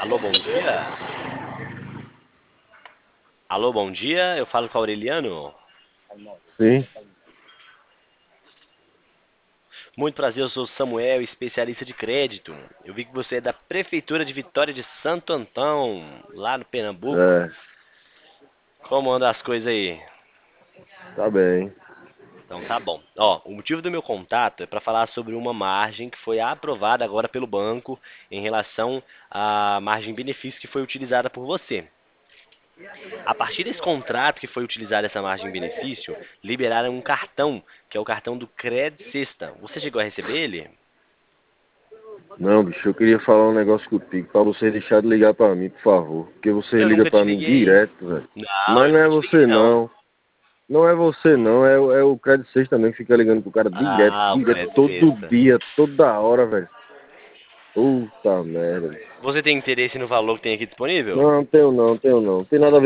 Alô, bom dia. Alô, bom dia. Eu falo com o Aureliano. Sim, Muito prazer, eu sou o Samuel, especialista de crédito. Eu vi que você é da Prefeitura de Vitória de Santo Antão, lá no Pernambuco. é, Como andam as coisas aí? tá bem. Então tá bom. Ó, o motivo do meu contato é para falar sobre uma margem que foi aprovada agora pelo banco em relação à margem benefício que foi utilizada por você. A partir desse contrato que foi utilizada essa margem benefício, liberaram um cartão, que é o cartão do Cred Sexta. Você chegou a receber ele? Não, bicho, eu queria falar um negócio contigo, pra você deixar de ligar pra mim, por favor. Porque você Eu liga nunca te pra mim liguei. direto, velho. Não, Mas eu não é nunca te liguei, você não. não. Não é você não, é o Crédito 6 também que fica ligando pro cara direto, Ah, o direto, Cred todo Sexta. dia, toda hora, velho. Puta merda, bicho. Você tem interesse no valor que tem aqui disponível? Não, tenho não, tenho não. Tem nada a ver